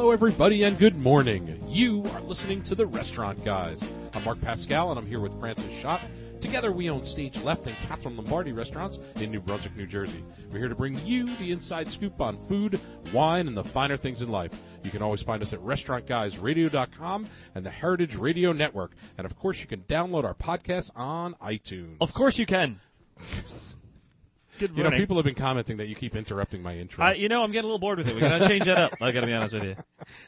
Hello, everybody, and good morning. You are listening to The Restaurant Guys. I'm Mark Pascal, and I'm here with Francis Schott. Together, we own Stage Left and Catherine Lombardi restaurants in New Brunswick, New Jersey. We're here to bring you the inside scoop on food, wine, and the finer things in life. You can always find us at restaurantguysradio.com and the Heritage Radio Network. And, of course, you can download our podcast on iTunes. Of course you can. Good morning. You know, people have been commenting that you keep interrupting my intro. I'm getting a little bored with it. We got to change that up. I got to be honest with you.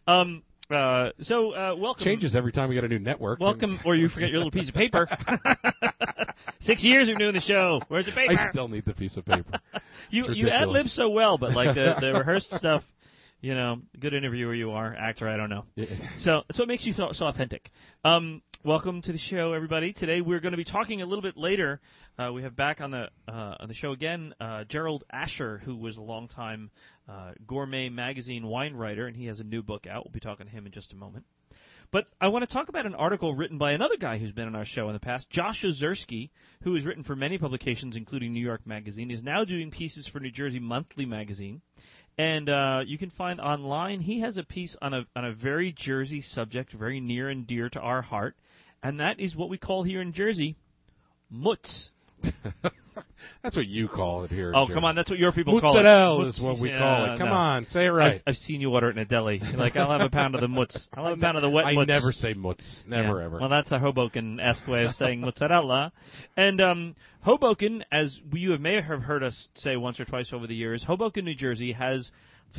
Welcome. Changes every time we get a new network. Welcome, or you forget your little piece of paper. 6 years we've been doing the show. Where's the paper? I still need the piece of paper. You ad-lib so well, but like the rehearsed stuff, you know, good interviewer you are, actor, I don't know. Yeah. So that's what makes you so authentic. Welcome to the show, everybody. Today we're going to be talking a little bit later. We have back on the show again Gerald Asher, who was a longtime Gourmet magazine wine writer, and he has a new book out. We'll be talking to him in just a moment. But I want to talk about an article written by another guy who's been on our show in the past, Josh Ozersky, who has written for many publications, including New York Magazine. He's now doing pieces for New Jersey Monthly Magazine. And you can find online, he has a piece on a very Jersey subject, very near and dear to our heart, and that is what we call here in Jersey, mutz. That's what you call it here. Oh, come on, that's what your people call it. Mozzarella is what we call it. Come on, say it right. I've seen you order it in a deli. You're like, I'll have a pound of the mutz. I'll have a pound of the wet mutz. I never say mutz. Never, ever. Well, that's a Hoboken-esque way of saying mozzarella. And Hoboken, as you may have heard us say once or twice over the years, Hoboken, New Jersey has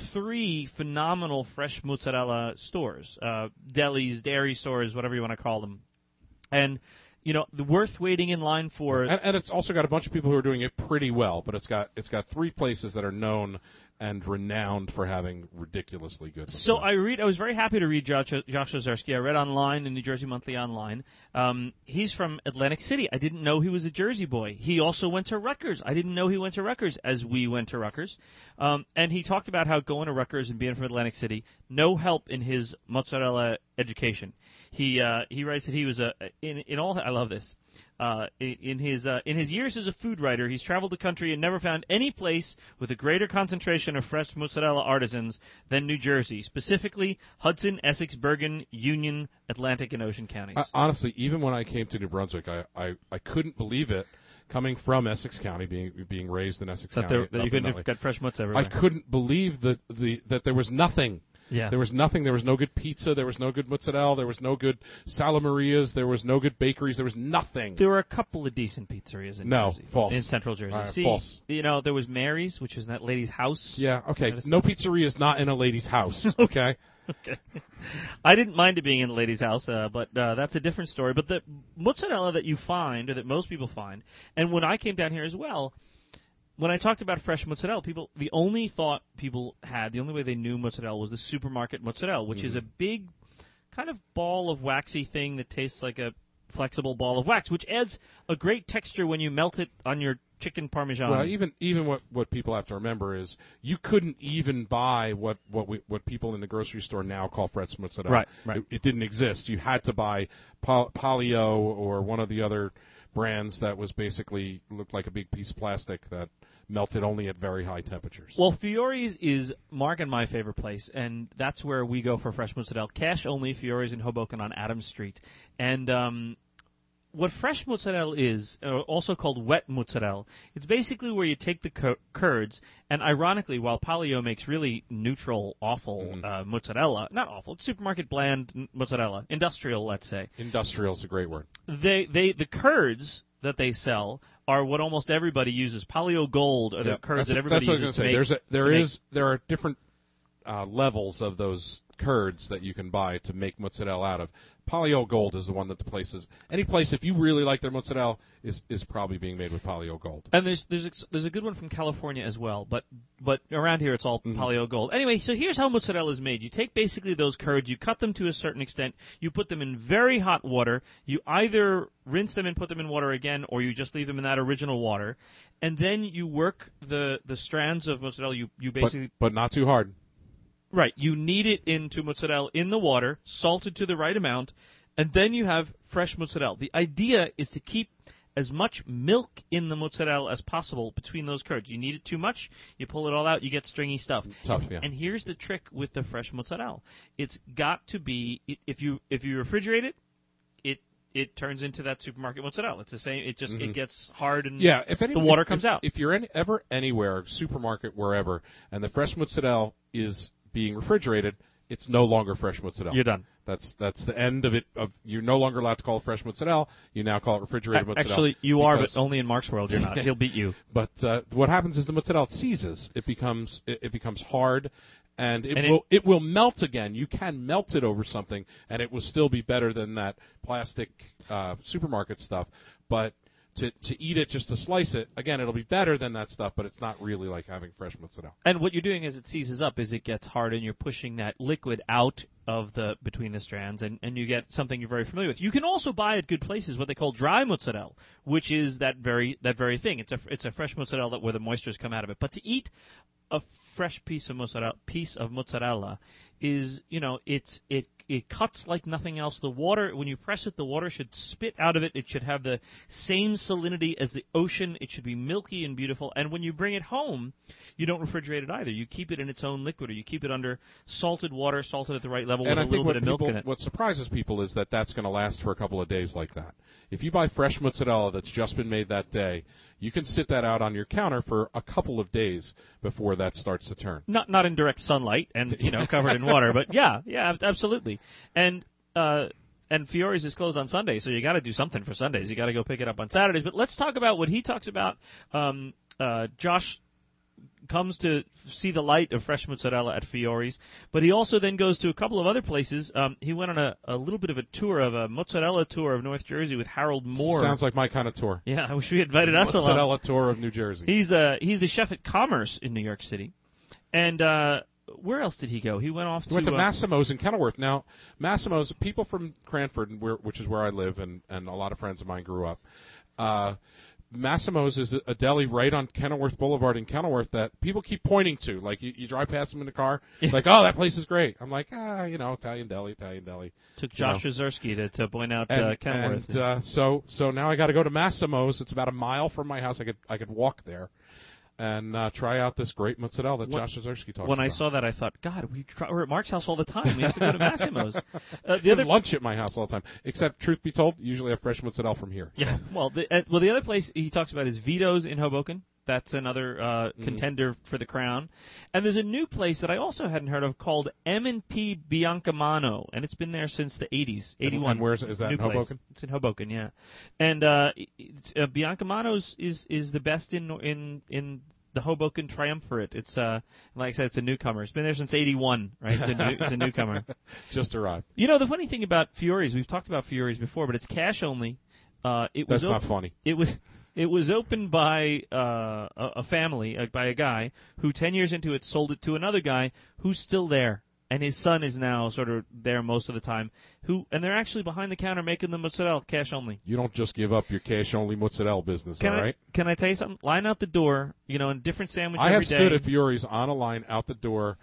3 phenomenal fresh mozzarella stores, delis, dairy stores, whatever you want to call them. And, you know, worth waiting in line for. And it's also got a bunch of people who are doing it pretty well, but it's got 3 places that are known and renowned for having ridiculously good mozzarella. I was very happy to read Josh Ozersky. I read online in New Jersey Monthly Online. He's from Atlantic City. I didn't know he was a Jersey boy. He also went to Rutgers. I didn't know he went to Rutgers, as we went to Rutgers. And he talked about how going to Rutgers and being from Atlantic City, no help in his mozzarella education. He writes that he was I love this. In his years as a food writer, he's traveled the country and never found any place with a greater concentration of fresh mozzarella artisans than New Jersey, specifically Hudson, Essex, Bergen, Union, Atlantic, and Ocean counties. Honestly, even when I came to New Brunswick, I couldn't believe it. Coming from Essex County, being raised in Essex County, that you couldn't have got fresh mozz everywhere. I couldn't believe that there was nothing. Yeah. There was nothing. There was no good pizza. There was no good mozzarella. There was no good Sala Marias. There was no good bakeries. There was nothing. There were a couple of decent pizzerias in Jersey. False. In Central Jersey. False. You know, there was Mary's, which was in that lady's house. Yeah, okay. No pizzeria is not in a lady's house, okay? Okay. I didn't mind it being in a lady's house, but that's a different story. But the mozzarella that you find, or that most people find, and when I came down here as well, when I talked about fresh mozzarella, the only thought people had, the only way they knew mozzarella was the supermarket mozzarella, which is a big kind of ball of waxy thing that tastes like a flexible ball of wax, which adds a great texture when you melt it on your chicken parmesan. Well, even what people have to remember is you couldn't even buy what people in the grocery store now call fresh mozzarella. Right. It didn't exist. You had to buy Polio or one of the other brands that was basically looked like a big piece of plastic that melted only at very high temperatures. Well, Fiore's is Mark and my favorite place, and that's where we go for fresh mozzarella. Cash only, Fiore's in Hoboken on Adams Street. And what fresh mozzarella is, also called wet mozzarella, it's basically where you take the curds, and ironically, while Polio makes really neutral, awful mozzarella, not awful, it's supermarket bland mozzarella, industrial, let's say. Industrial is a great word. The curds that they sell are what almost everybody uses. Polio Gold are the curds that everybody uses to make. There are different levels of those curds that you can buy to make mozzarella out of. Polio Gold is the one that any place, if you really like their mozzarella, is probably being made with Polio Gold. And there's a good one from California as well, but around here it's all Polio Gold. Anyway, so here's how mozzarella is made. You take basically those curds, you cut them to a certain extent, you put them in very hot water, you either rinse them and put them in water again, or you just leave them in that original water, and then you work the strands of mozzarella. You basically but not too hard. Right. You knead it into mozzarella in the water, salted to the right amount, and then you have fresh mozzarella. The idea is to keep as much milk in the mozzarella as possible between those curds. You need it too much, you pull it all out, you get stringy stuff. Tough, yeah. And here's the trick with the fresh mozzarella. It's got to be, if you refrigerate it, it turns into that supermarket mozzarella. It's the same. It just it gets hard and the water comes out. If you're ever anywhere, supermarket, wherever, and the fresh mozzarella is being refrigerated, it's no longer fresh mozzarella. You're done. That's the end of it. You're no longer allowed to call it fresh mozzarella. You now call it refrigerated mozzarella. Actually, you are, but only in Mark's world you're not. He'll beat you. But what happens is the mozzarella seizes. It becomes hard. And it will melt again. You can melt it over something, and it will still be better than that plastic supermarket stuff. But to eat it, just to slice it, again, it'll be better than that stuff, but it's not really like having fresh mozzarella. And what you're doing as it seizes up is it gets hard, and you're pushing that liquid out of between the strands, and you get something you're very familiar with. You can also buy at good places what they call dry mozzarella, which is that very thing. It's a fresh mozzarella where the moistures come out of it. But to eat a fresh piece of mozzarella is, it cuts like nothing else. The water, when you press it, the water should spit out of it. It should have the same salinity as the ocean. It should be milky and beautiful. And when you bring it home, you don't refrigerate it either. You keep it in its own liquid, or you keep it under salted water, salted at the right level, with a little bit of milk in it. What surprises people is that that's going to last for a couple of days like that. If you buy fresh mozzarella that's just been made that day, you can sit that out on your counter for a couple of days before that starts to turn. Not in direct sunlight and covered in water, but yeah, absolutely. And Fiore's is closed on Sundays, so you got to do something for Sundays. You got to go pick it up on Saturdays. But let's talk about what he talks about. Josh comes to see the light of fresh mozzarella at Fiore's, but he also then goes to a couple of other places. He went on a little bit of a tour, of a mozzarella tour of North Jersey with Harold Moore. Sounds like my kind of tour. Yeah, I wish we invited us along. Mozzarella tour of New Jersey. He's the chef at Commerce in New York City. And where else did he go? He went off He went to Massimo's in Kenilworth. Now, Massimo's, people from Cranford, which is where I live, and a lot of friends of mine grew up, Massimo's is a deli right on Kenilworth Boulevard in Kenilworth that people keep pointing to. Like, you drive past them in the car, it's like, oh, that place is great. I'm like, Italian deli. Took Josh Ozersky to point out Kenilworth. And so now I got to go to Massimo's. It's about a mile from my house. I could walk there and try out this great mozzarella that Josh Ozersky talked about. When I saw that, I thought, God, we're at Mark's house all the time. We have to go to Massimo's. Lunch at my house all the time. Except, truth be told, usually I have fresh mozzarella from here. Yeah. Well, the other place he talks about is Vito's in Hoboken. That's another contender for the crown. And there's a new place that I also hadn't heard of called M&P Biancamano, and it's been there since the 80s, 81. And where is that, in Hoboken? It's in Hoboken, yeah. And Biancamano's is the best in the Hoboken Triumvirate. It's like I said, it's a newcomer. It's been there since 81, right? It's a newcomer. Just arrived. The funny thing about Fiore's, we've talked about Fiore's before, but it's cash only. That's not funny. It was opened by a family, by a guy who 10 years into it sold it to another guy who's still there, and his son is now sort of there most of the time. And they're actually behind the counter making the mozzarella cash only. You don't just give up your cash only mozzarella business, all right? Can I tell you something? Line out the door, in different sandwich every day. I have stood at Fiore's on a line out the door,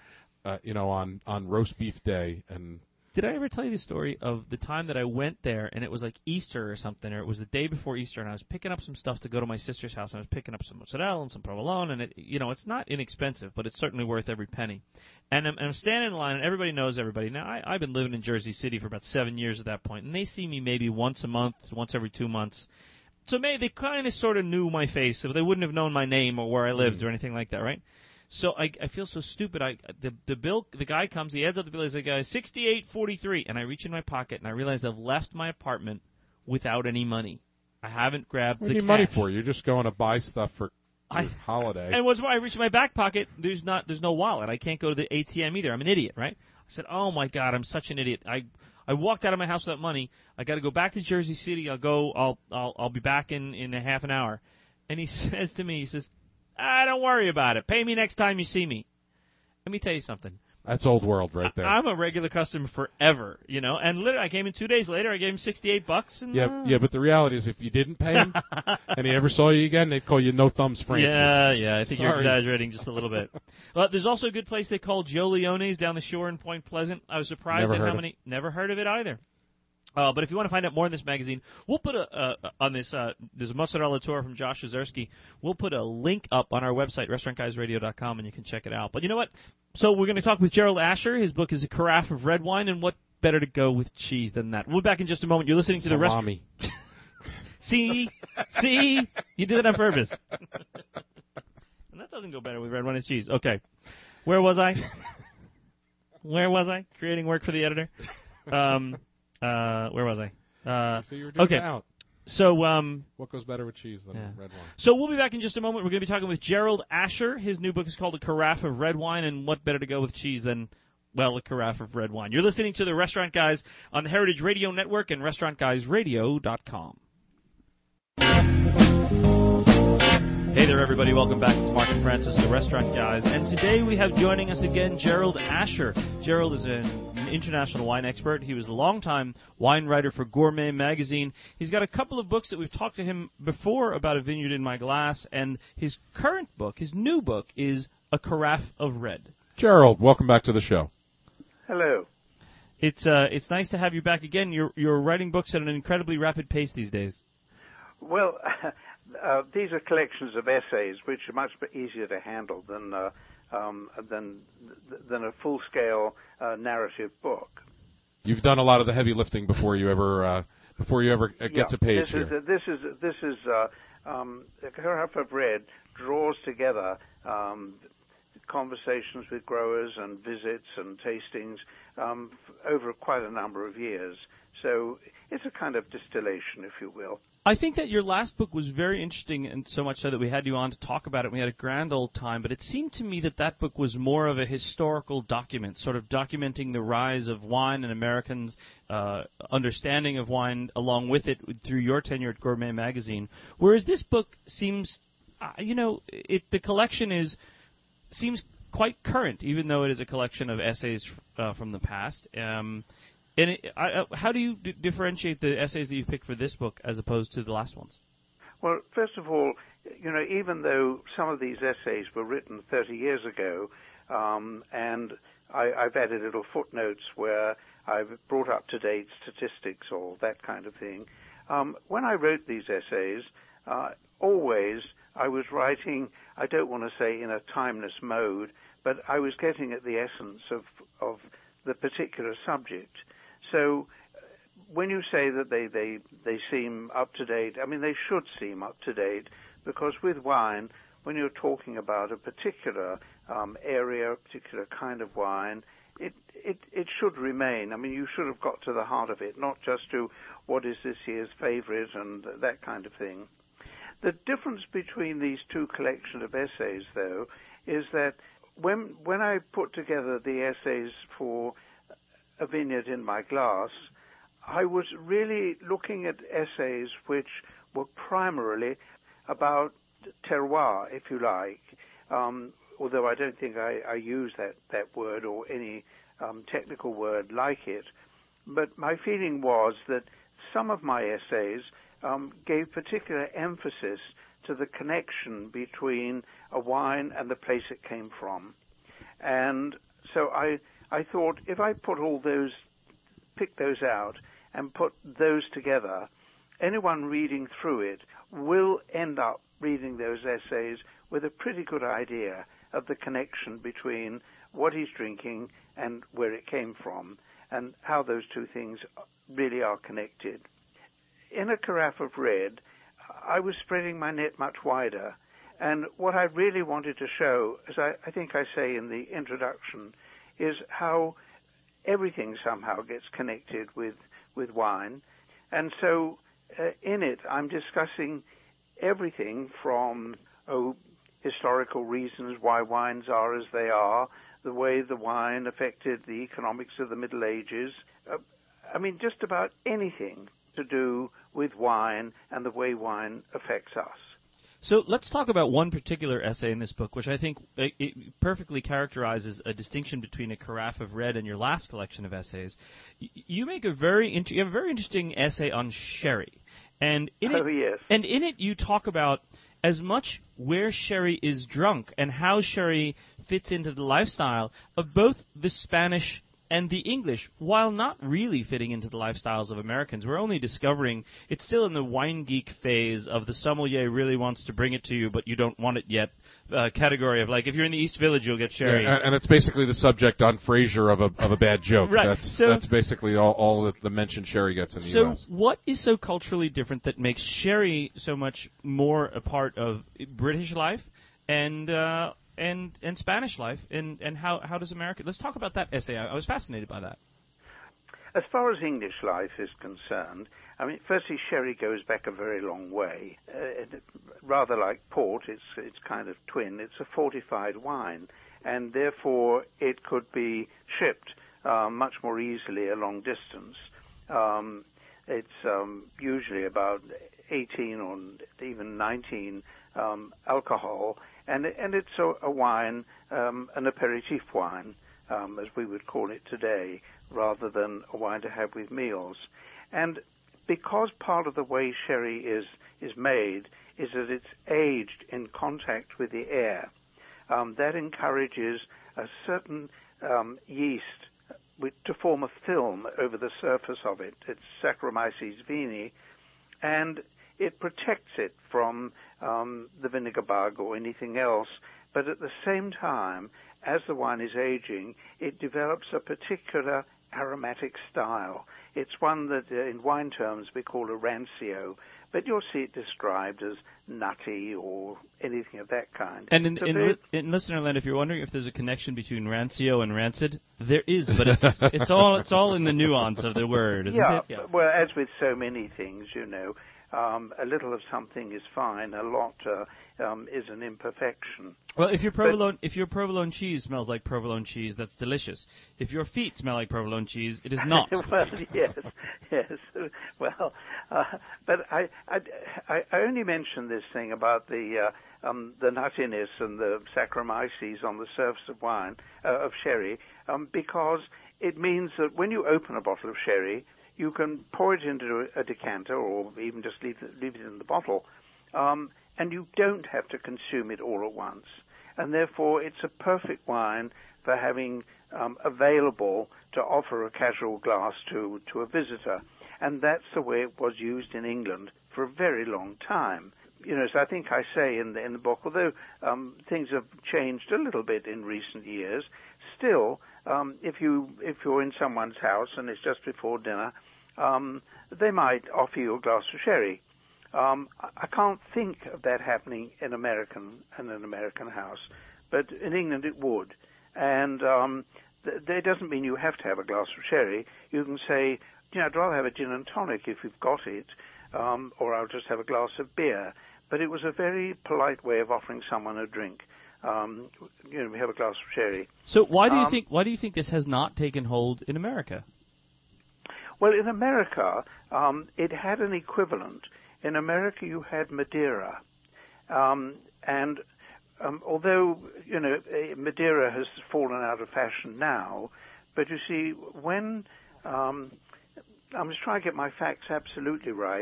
on roast beef day, and. Did I ever tell you the story of the time that I went there, and it was like Easter or something, or it was the day before Easter, and I was picking up some stuff to go to my sister's house, and I was picking up some mozzarella and some provolone, and it's not inexpensive, but it's certainly worth every penny. And I'm standing in line, and everybody knows everybody. Now, I've been living in Jersey City for about 7 years at that point, and they see me maybe once a month, once every 2 months. So maybe they kind of sort of knew my face, but they wouldn't have known my name or where I lived or anything like that, right? So I feel so stupid. The bill, the guy comes, he adds up the bill. He's like, $68.43, and I reach in my pocket and I realize I've left my apartment without any money. I haven't grabbed the cash. What do you need money for? You're just going to buy stuff for holiday. And what's more, I reach in my back pocket. There's no wallet. I can't go to the ATM either. I'm an idiot, right? I said, oh my God, I'm such an idiot. I walked out of my house without money. I got to go back to Jersey City. I'll be back in a half an hour. And he says to me, don't worry about it. Pay me next time you see me. Let me tell you something. That's old world right there. I'm a regular customer forever, And literally, I came in 2 days later. I gave him $68. And, yeah. But the reality is, if you didn't pay him and he ever saw you again, they'd call you No Thumbs Francis. Yeah. I think you're exaggerating just a little bit. Well, there's also a good place they call Joe Leone's down the shore in Point Pleasant. I was surprised at how many. Never heard of it either. But if you want to find out more in this magazine, we'll put on this. There's a mozzarella tour from Josh Ozersky. We'll put a link up on our website, restaurantguysradio.com, and you can check it out. But you know what? So we're going to talk with Gerald Asher. His book is A Carafe of Red Wine, and what better to go with cheese than that? We'll be back in just a moment. You're listening to the restaurant. See, you did it on purpose. And that doesn't go better with red wine and cheese. Okay, where was I? Creating work for the editor. Where was I? So you were doing out. So, what goes better with cheese than red wine? So we'll be back in just a moment. We're going to be talking with Gerald Asher. His new book is called A Carafe of Red Wine, and what better to go with cheese than, well, a carafe of red wine. You're listening to the Restaurant Guys on the Heritage Radio Network and RestaurantGuysRadio.com. Hey there, everybody. Welcome back. It's Mark and Francis, the Restaurant Guys. And today we have joining us again Gerald Asher. Gerald is an international wine expert. He was a longtime wine writer for Gourmet magazine. He's got a couple of books that we've talked to him before about, A Vineyard in My Glass, and his current book, his new book, is A Carafe of Red. Gerald, welcome back to the show. Hello. It's nice to have you back again. You're writing books at an incredibly rapid pace these days. Well, these are collections of essays, which are much easier to handle than a full-scale narrative book. You've done a lot of the heavy lifting before you ever get to page here. This is A Carafe of Red draws together conversations with growers and visits and tastings over quite a number of years. So it's a kind of distillation, if you will. I think that your last book was very interesting, and so much so that we had you on to talk about it. We had a grand old time, but it seemed to me that that book was more of a historical document, sort of documenting the rise of wine and Americans' understanding of wine along with it through your tenure at Gourmet magazine. Whereas this book seems, the collection seems quite current, even though it is a collection of essays from the past. How do you differentiate the essays that you picked for this book as opposed to the last ones? Well, first of all, even though some of these essays were written 30 years ago, and I've added little footnotes where I've brought up-to-date statistics or that kind of thing, when I wrote these essays, always I was writing, I don't want to say in a timeless mode, but I was getting at the essence of the particular subject. So when you say that they seem up-to-date, I mean, they should seem up-to-date, because with wine, when you're talking about a particular area, a particular kind of wine, it should remain. I mean, you should have got to the heart of it, not just to what is this year's favorite and that kind of thing. The difference between these two collections of essays, though, is that when I put together the essays for A Vineyard in My Glass, I was really looking at essays which were primarily about terroir, if you like, although I don't think I use that word or any technical word like it. But my feeling was that some of my essays gave particular emphasis to the connection between a wine and the place it came from. And so I thought, if I pick those out and put those together, anyone reading through it will end up reading those essays with a pretty good idea of the connection between what he's drinking and where it came from, and how those two things really are connected. In A Carafe of Red, I was spreading my net much wider, and what I really wanted to show, as I think I say in the introduction, is how everything somehow gets connected with wine. And so in it, I'm discussing everything from historical reasons why wines are as they are, the way the wine affected the economics of the Middle Ages. Just about anything to do with wine and the way wine affects us. So let's talk about one particular essay in this book, which I think it perfectly characterizes a distinction between A Carafe of Red and your last collection of essays. You have a very interesting essay on sherry, and in it you talk about as much where sherry is drunk and how sherry fits into the lifestyle of both the Spanish And the English, while not really fitting into the lifestyles of Americans, we're only discovering it's still in the wine geek phase of the sommelier really wants to bring it to you, but you don't want it yet. Category of like if you're in the East Village, you'll get sherry. Yeah, and it's basically the subject on Frasier of a bad joke. Right. That's basically all that the mentioned sherry gets in the U.S. So what is so culturally different that makes sherry so much more a part of British life and Spanish life, and how does America? Let's talk about that essay. I was fascinated by that. As far as English life is concerned, I mean, firstly, sherry goes back a very long way. Rather like port, it's kind of twin. It's a fortified wine, and therefore it could be shipped much more easily a long distance. It's usually about 18 or even 19 alcohol, and it's a wine, an aperitif wine, as we would call it today, rather than a wine to have with meals. And because part of the way sherry is made is that it's aged in contact with the air, that encourages a certain yeast to form a film over the surface of it. It's Saccharomyces vini, and it protects it from the vinegar bug or anything else. But at the same time, as the wine is aging, it develops a particular aromatic style. It's one that in wine terms we call a rancio, but you'll see it described as nutty or anything of that kind. And in listener land, if you're wondering if there's a connection between rancio and rancid, there is, but it's all in the nuance of the word, isn't it? Yeah. Well, as with so many things, a little of something is fine. A lot is an imperfection. Well, if your provolone cheese smells like provolone cheese, that's delicious. If your feet smell like provolone cheese, it is not. Well, yes. Well, but I only mentioned this thing about the nuttiness and the Saccharomyces on the surface of wine of sherry because it means that when you open a bottle of sherry, you can pour it into a decanter or even just leave it in the bottle, and you don't have to consume it all at once. And therefore, it's a perfect wine for having available to offer a casual glass to a visitor. And that's the way it was used in England for a very long time. So I think I say in the book, although things have changed a little bit in recent years, still, if you're in someone's house and it's just before dinner, they might offer you a glass of sherry. I can't think of that happening in an American house, but in England it would. And that doesn't mean you have to have a glass of sherry. You can say, I'd rather have a gin and tonic if you've got it, or I'll just have a glass of beer. But it was a very polite way of offering someone a drink. We have a glass of sherry. So why do you think this has not taken hold in America? Well, in America, it had an equivalent. In America, you had Madeira, and although Madeira has fallen out of fashion now, but you see, when I'm just trying to get my facts absolutely right.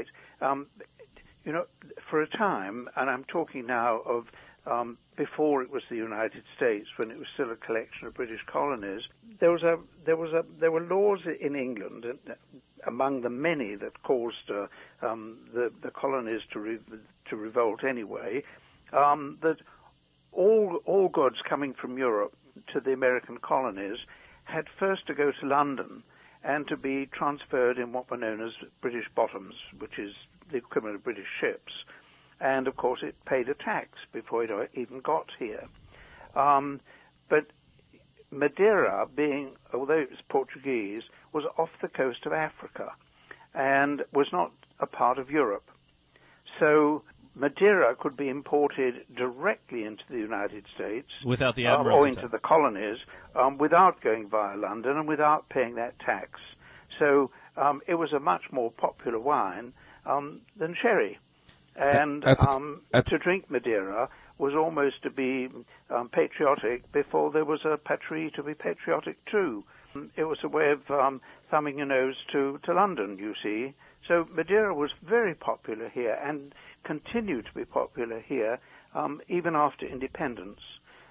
For a time, and I'm talking now of before it was the United States, when it was still a collection of British colonies, there were laws in England, among the many that caused the colonies to revolt anyway, that all goods coming from Europe to the American colonies had first to go to London and to be transferred in what were known as British bottoms, which is the equivalent of British ships. And, of course, it paid a tax before it even got here. But Madeira, although it was Portuguese, was off the coast of Africa and was not a part of Europe. So Madeira could be imported directly into the United States without the Admiralty or into the colonies without going via London and without paying that tax. So it was a much more popular wine than sherry. And to drink Madeira was almost to be patriotic before there was a patrie to be patriotic too. It was a way of thumbing your nose to London, you see. So Madeira was very popular here and continued to be popular here even after independence.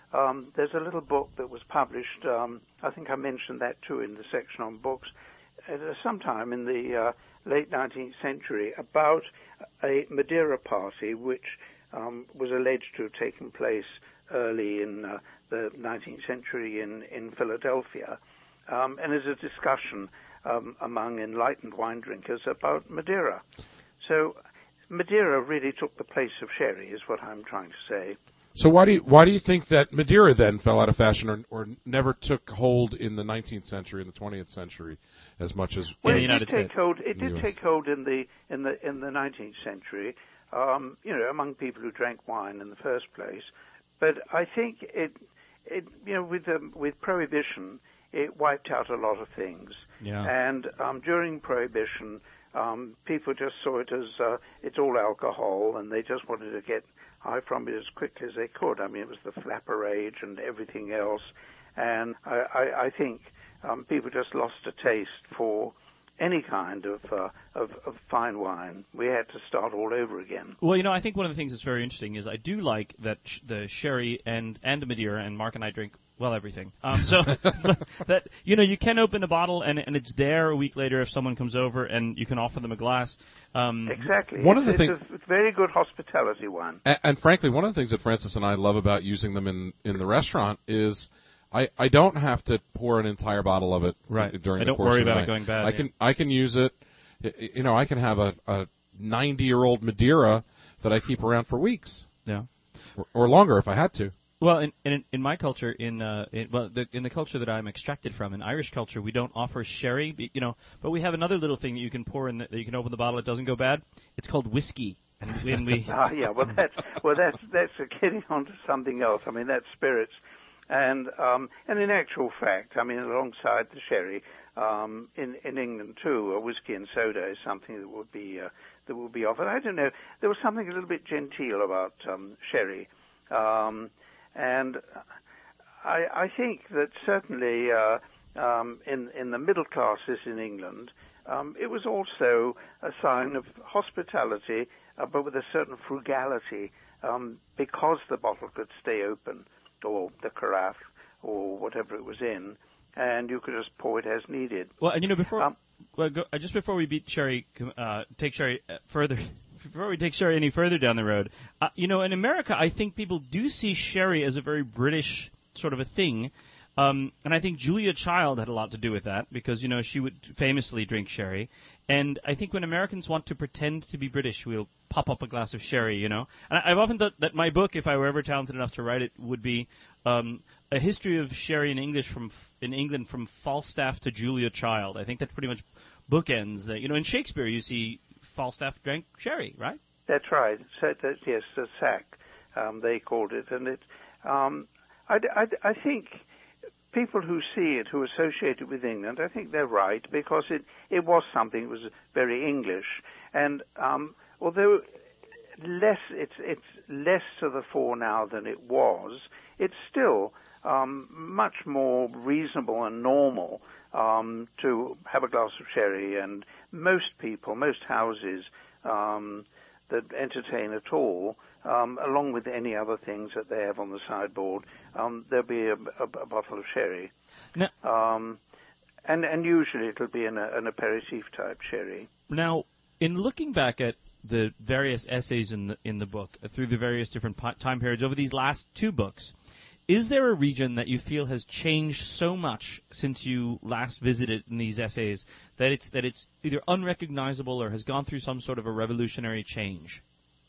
there's a little book that was published, I think I mentioned that too in the section on books, sometime in the late 19th century, about a Madeira party which was alleged to have taken place early in the 19th century in Philadelphia. And there's a discussion among enlightened wine drinkers about Madeira. So Madeira really took the place of sherry, is what I'm trying to say. So why do you think that Madeira then fell out of fashion or never took hold in the 19th century and the 20th century as much as in the United States? It did take hold in the 19th century, among people who drank wine in the first place. But I think it with Prohibition, it wiped out a lot of things. Yeah. And during Prohibition, people just saw it as it's all alcohol, and they just wanted to get high from it as quickly as they could. I mean, it was the flapper age and everything else, and I think people just lost a taste for any kind of fine wine. We had to start all over again. Well, I think one of the things that's very interesting is I do like that the sherry and the Madeira, and Mark and I drink everything. So that you can open a bottle and it's there a week later if someone comes over and you can offer them a glass. Exactly. It's a very good hospitality one. And frankly, one of the things that Francis and I love about using them in the restaurant is I don't have to pour an entire bottle of it during the course of the night. I don't worry about it going bad. I can use it. I can have a 90-year-old Madeira that I keep around for weeks. Yeah. Or longer if I had to. Well, in my culture, in the culture that I'm extracted from, in Irish culture, we don't offer sherry, but we have another little thing that you can pour in that you can open the bottle. It doesn't go bad. It's called whiskey. And we that's getting on to something else. I mean, that's spirits, and in actual fact, I mean, alongside the sherry, in England too, a whiskey and soda is something that would be offered. I don't know. There was something a little bit genteel about sherry. And I think that certainly in the middle classes in England, it was also a sign of hospitality, but with a certain frugality, because the bottle could stay open, or the carafe, or whatever it was in, and you could just pour it as needed. Well, and just before we take sherry further. Before we take sherry any further down the road, in America, I think people do see sherry as a very British sort of a thing, and I think Julia Child had a lot to do with that because, she would famously drink sherry, and I think when Americans want to pretend to be British, we'll pop up a glass of sherry, And I've often thought that my book, if I were ever talented enough to write it, would be a history of sherry in England from Falstaff to Julia Child. I think that pretty much bookends that. In Shakespeare, you see Falstaff drank sherry, right? That's right. So yes, the sack, they called it, and it. I think people who see it, who associate it with England, I think they're right because it was something that was very English, and although it's less to the fore now than it was, it's still much more reasonable and normal to have a glass of sherry, and most houses that entertain at all, along with any other things that they have on the sideboard, there'll be a bottle of sherry. Now, and usually it'll be an aperitif type sherry. Now, in looking back at the various essays in the book through the various different time periods over these last two books, is there a region that you feel has changed so much since you last visited in these essays that it's either unrecognizable or has gone through some sort of a revolutionary change?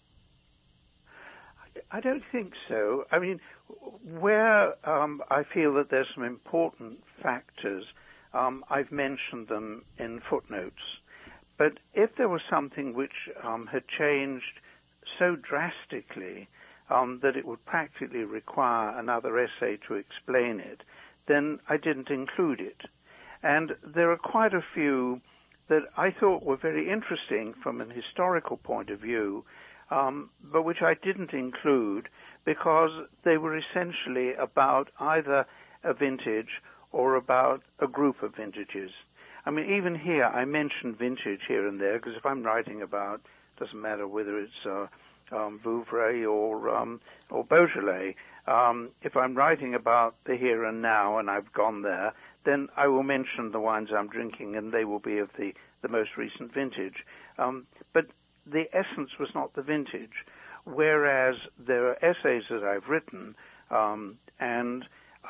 I don't think so. I mean, where I feel that there's some important factors, I've mentioned them in footnotes. But if there was something which had changed so drastically that it would practically require another essay to explain it, then I didn't include it. And there are quite a few that I thought were very interesting from an historical point of view, but which I didn't include because they were essentially about either a vintage or about a group of vintages. I mean, even here, I mentioned vintage here and there because if I'm writing about, doesn't matter whether it's Vouvray or Beaujolais, If I'm writing about the here and now and I've gone there, then I will mention the wines I'm drinking, and they will be of the most recent vintage. But the essence was not the vintage, whereas there are essays that I've written, and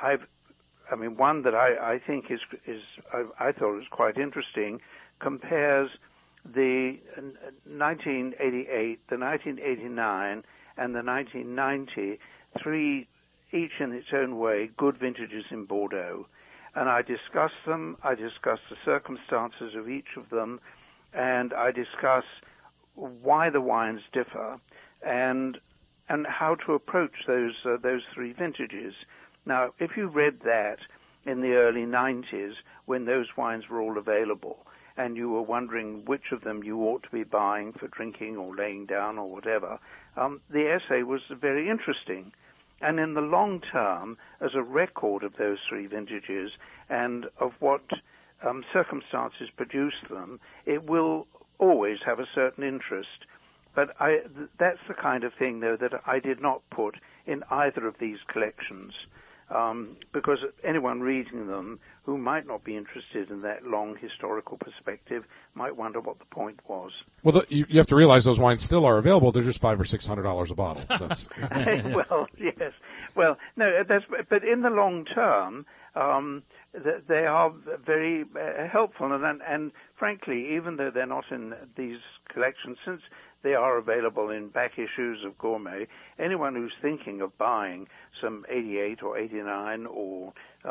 one that I think I thought was quite interesting, compares the 1988, the 1989, and the 1990, three, each in its own way, good vintages in Bordeaux. And I discuss them, I discuss the circumstances of each of them, and I discuss why the wines differ, and how to approach those three vintages. Now, if you read that in the early 90s, when those wines were all available, and you were wondering which of them you ought to be buying for drinking or laying down or whatever, the essay was very interesting. And in the long term, as a record of those three vintages and of what circumstances produced them, it will always have a certain interest. But that's the kind of thing, though, that I did not put in either of these collections, because anyone reading them who might not be interested in that long historical perspective might wonder what the point was. Well, you have to realize those wines still are available. They're just $500 or $600 a bottle. That's Well, yes. Well, no, but in the long term, they are very helpful. And frankly, even though they're not in these collections, since they are available in back issues of Gourmet, anyone who's thinking of buying some 88 or 89 or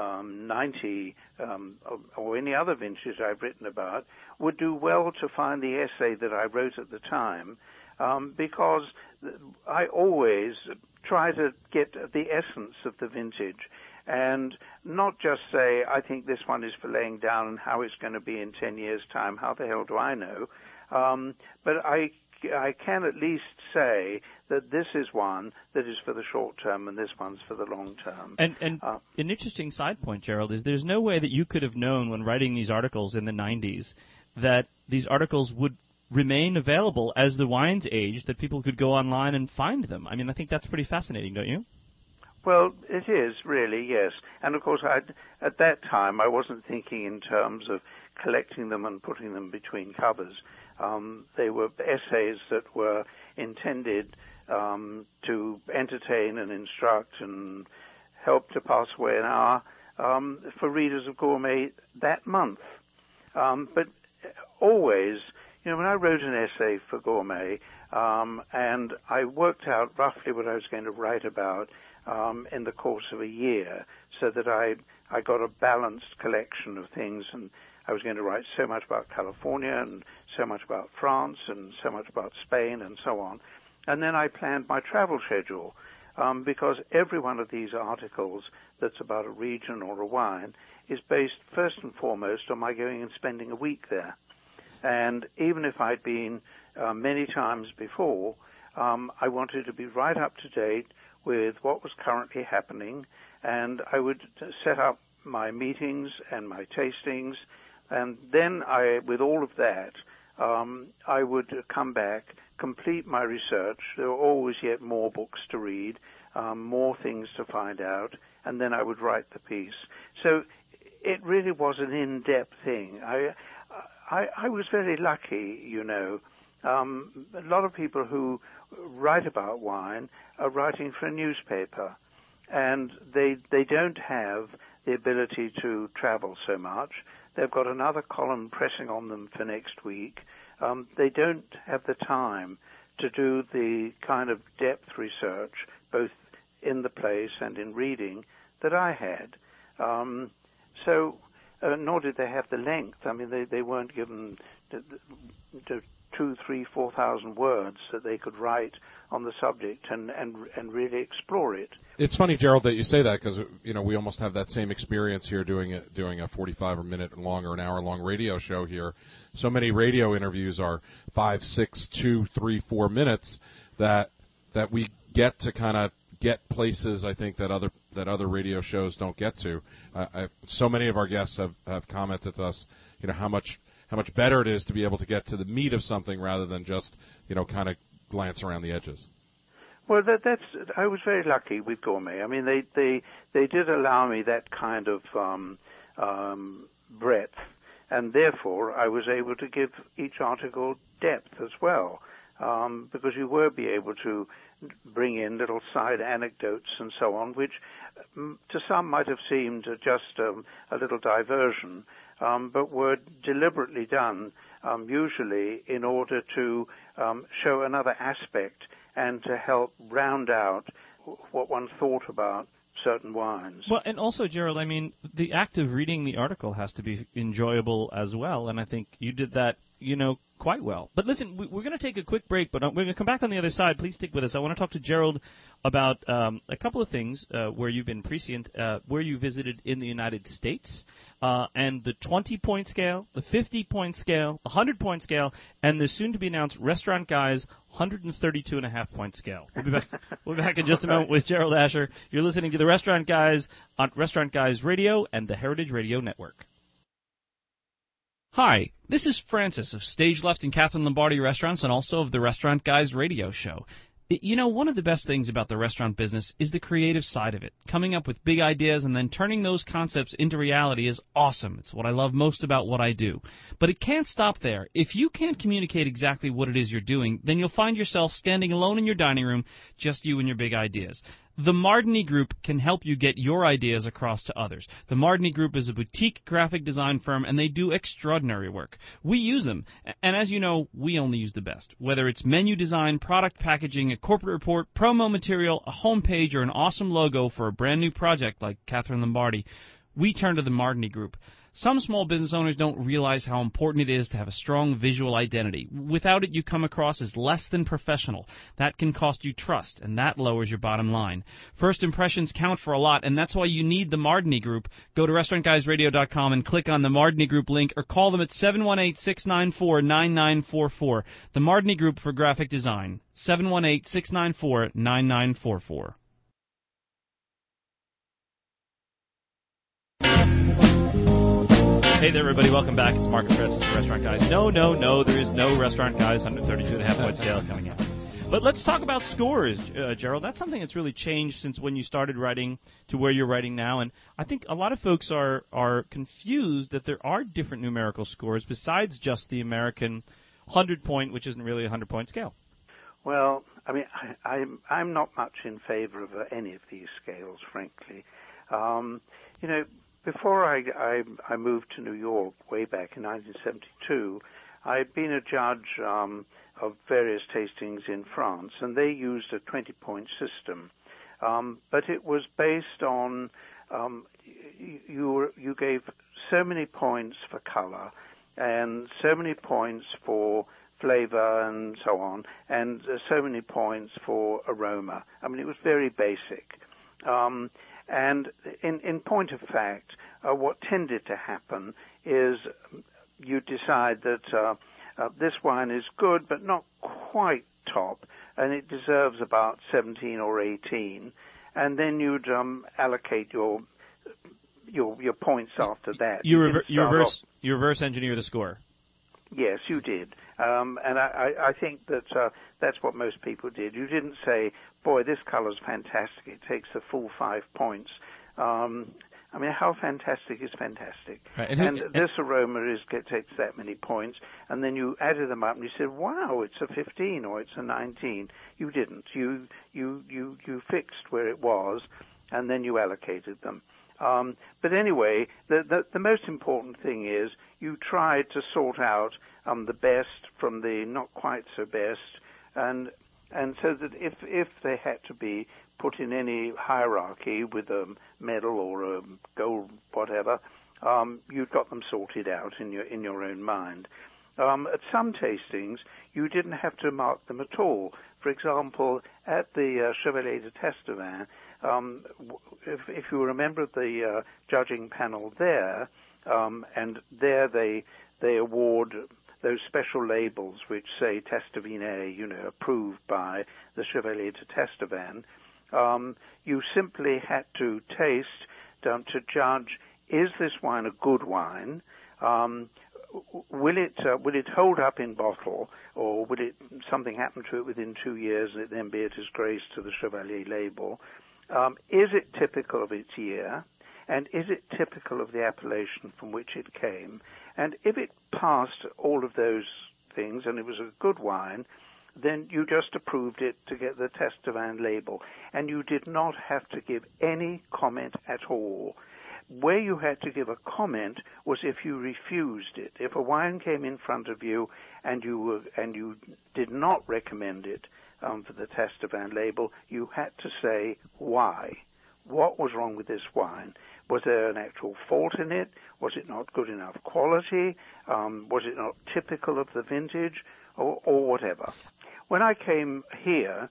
90 or any other vintage I've written about would do well to find the essay that I wrote at the time, because I always try to get the essence of the vintage and not just say, I think this one is for laying down and how it's going to be in 10 years' time. How the hell do I know? But I can at least say that this is one that is for the short term and this one's for the long term. And an interesting side point, Gerald, is there's no way that you could have known when writing these articles in the 90s that these articles would remain available as the wines aged, that people could go online and find them. I mean, I think that's pretty fascinating, don't you? Well, it is, really, yes. And, of course, at that time, I wasn't thinking in terms of collecting them and putting them between covers. They were essays that were intended to entertain and instruct and help to pass away an hour for readers of Gourmet that month. But always, when I wrote an essay for Gourmet, and I worked out roughly what I was going to write about in the course of a year, so that I got a balanced collection of things, and I was going to write so much about California and so much about France and so much about Spain and so on. And then I planned my travel schedule, because every one of these articles that's about a region or a wine is based first and foremost on my going and spending a week there. And even if I'd been many times before, I wanted to be right up to date with what was currently happening, and I would set up my meetings and my tastings, and then with all of that, I would come back, complete my research. There were always yet more books to read, more things to find out, and then I would write the piece. So it really was an in-depth thing. I was very lucky, A lot of people who write about wine are writing for a newspaper, and they don't have the ability to travel so much. They've got another column pressing on them for next week. They don't have the time to do the kind of depth research, both in the place and in reading, that I had. Nor did they have the length. I mean, they weren't given the 2,000, 3,000, 4,000 words that they could write on the subject and really explore it. It's funny, Gerald, that you say that, because we almost have that same experience here doing a 45 minute long or an hour long radio show here. So many radio interviews are 5, 6, 2, 3, 4 minutes that we get to kind of get places, I think, that other radio shows don't get to. So many of our guests have commented to us, how much better it is to be able to get to the meat of something rather than just kind of glance around the edges. Well, I was very lucky with Gourmet. I mean, they did allow me that kind of breadth, and therefore I was able to give each article depth as well, because you were be able to bring in little side anecdotes and so on, which to some might have seemed just a little diversion, but were deliberately done, usually in order to show another aspect and to help round out what one thought about certain wines. Well, and also, Gerald, I mean, the act of reading the article has to be enjoyable as well, and I think you did that, quite well. But listen, we're going to take a quick break, but we're going to come back on the other side. Please stick with us. I want to talk to Gerald about a couple of things where you've been prescient, where you visited in the United States, and the 20-point scale, the 50-point scale, the 100-point scale, and the soon-to-be-announced Restaurant Guys 132.5-point scale. We'll be back in just a moment with Gerald Asher. You're listening to the Restaurant Guys on Restaurant Guys Radio and the Heritage Radio Network. Hi, this is Francis of Stage Left and Catherine Lombardi Restaurants and also of the Restaurant Guys radio show. One of the best things about the restaurant business is the creative side of it. Coming up with big ideas and then turning those concepts into reality is awesome. It's what I love most about what I do. But it can't stop there. If you can't communicate exactly what it is you're doing, then you'll find yourself standing alone in your dining room, just you and your big ideas. The Mardini Group can help you get your ideas across to others. The Mardini Group is a boutique graphic design firm, and they do extraordinary work. We use them, and as you know, we only use the best. Whether it's menu design, product packaging, a corporate report, promo material, a homepage, or an awesome logo for a brand new project like Catherine Lombardi, we turn to the Mardini Group. Some small business owners don't realize how important it is to have a strong visual identity. Without it, you come across as less than professional. That can cost you trust, and that lowers your bottom line. First impressions count for a lot, and that's why you need the Mardini Group. Go to restaurantguysradio.com and click on the Mardini Group link, or call them at 718-694-9944. The Mardini Group for graphic design, 718-694-9944. Hey there, everybody. Welcome back. It's Mark and Francis, the Restaurant Guys. No, there is no Restaurant Guys 132.5-point scale coming in. But let's talk about scores, Gerald. That's something that's really changed since when you started writing to where you're writing now. And I think a lot of folks are confused that there are different numerical scores besides just the American 100-point, which isn't really a 100-point scale. Well, I mean, I'm not much in favor of any of these scales, frankly. Before I moved to New York way back in 1972, I had been a judge of various tastings in France, and they used a 20-point system. But it was based on you gave so many points for color and so many points for flavor and so on, and so many points for aroma. I mean, it was very basic. And in point of fact, what tended to happen is you decide that this wine is good but not quite top, and it deserves about 17 or 18, and then you'd allocate your points after that. You reverse engineer the score. Yes, you did. And I think that that's what most people did. You didn't say, boy, this color's fantastic. It takes the full 5 points. I mean, how fantastic is fantastic? Right. And this aroma takes that many points. And then you added them up and you said, wow, it's a 15 or it's a 19. You didn't. You fixed where it was, and then you allocated them. But anyway, the most important thing is you try to sort out the best from the not quite so best, and so that if they had to be put in any hierarchy with a medal or a gold whatever, you've got them sorted out in your own mind. At some tastings, you didn't have to mark them at all. For example, at the Chevalier de Testevin, if you remember the judging panel there, and there they award those special labels which say Testevin, approved by the Chevalier de Testevin, you simply had to taste to judge, is this wine a good wine? will it hold up in bottle, or will something happen to it within 2 years and it then be a disgrace to the Chevalier label? Is it typical of its year? And is it typical of the appellation from which it came? And if it passed all of those things and it was a good wine, then you just approved it to get the Test de Vin label. And you did not have to give any comment at all. Where you had to give a comment was if you refused it. If a wine came in front of you and you did not recommend it for the Test de Vin label, you had to say why. What was wrong with this wine? Was there an actual fault in it? Was it not good enough quality? Was it not typical of the vintage? Or whatever. When I came here,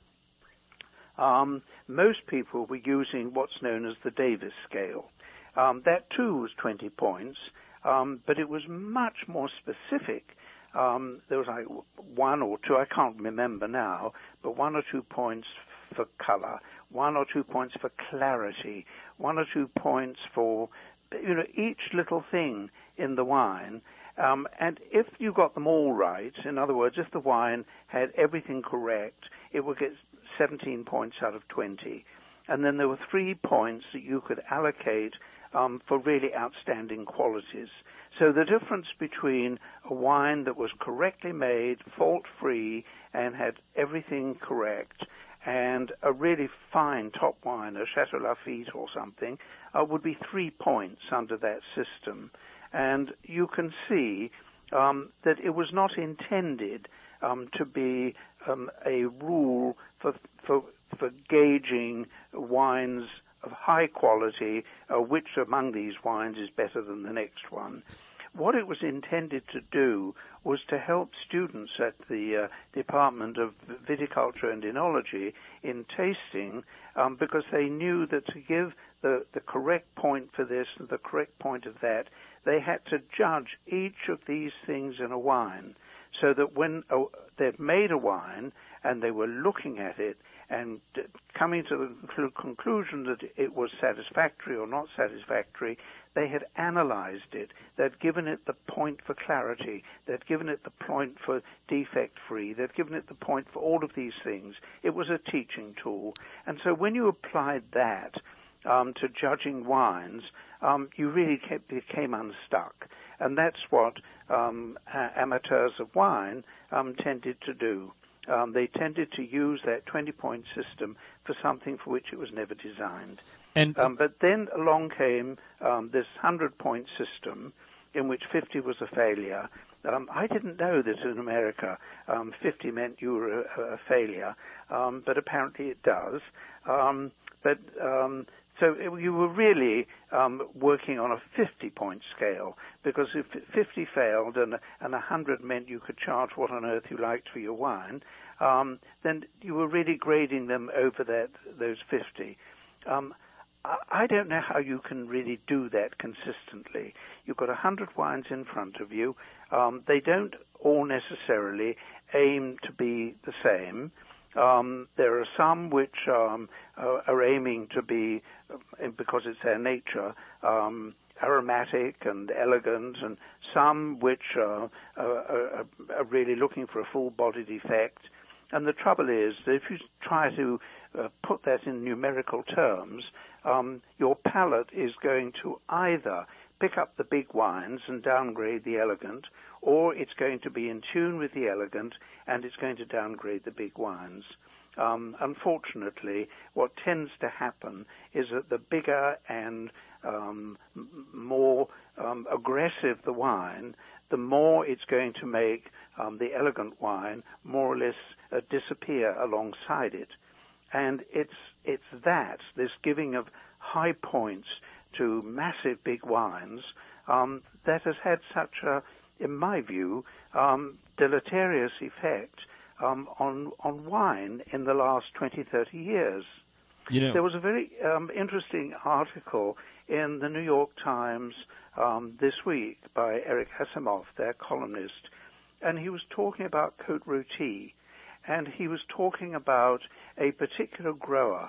most people were using what's known as the Davis scale. That too was 20 points, but it was much more specific. There was like 1 or 2, I can't remember now, but 1 or 2 points for color, 1 or 2 points for clarity, 1 or 2 points for, each little thing in the wine. And if you got them all right, in other words, if the wine had everything correct, it would get 17 points out of 20. And then there were 3 points that you could allocate for really outstanding qualities. So the difference between a wine that was correctly made, fault-free, and had everything correct, and a really fine top wine, a Chateau Lafite or something, would be 3 points under that system. And you can see that it was not intended to be a rule for gauging wines of high quality, which among these wines is better than the next one. What it was intended to do was to help students at the Department of Viticulture and Enology in tasting, because they knew that to give the correct point for this and the correct point of that, they had to judge each of these things in a wine, so that when they'd made a wine and they were looking at it and coming to the conclusion that it was satisfactory or not satisfactory, they had analyzed it. They'd given it the point for clarity. They'd given it the point for defect-free. They'd given it the point for all of these things. It was a teaching tool. And so when you applied that to judging wines, you really became unstuck. And that's what amateurs of wine tended to do. They tended to use that 20-point system for something for which it was never designed. But then along came this 100-point system in which 50 was a failure. I didn't know that in America 50 meant you were a failure, but apparently it does. So you were really working on a 50-point scale, because if 50 failed and 100 meant you could charge what on earth you liked for your wine, then you were really grading them over those 50. I don't know how you can really do that consistently. You've got 100 wines in front of you. They don't all necessarily aim to be the same. There are some which are aiming to be, because it's their nature, aromatic and elegant, and some which are really looking for a full-bodied effect. And the trouble is that if you try to put that in numerical terms, your palate is going to either pick up the big wines and downgrade the elegant, or it's going to be in tune with the elegant and it's going to downgrade the big wines. Unfortunately, what tends to happen is that the bigger and more aggressive the wine, the more it's going to make the elegant wine more or less disappear alongside it. And it's this giving of high points to massive big wines that has had such a, in my view, deleterious effect on wine in the last 20, 30 years. There was a very interesting article in the New York Times this week by Eric Asimov, their columnist, and he was talking about Côte Rôtie, and he was talking about a particular grower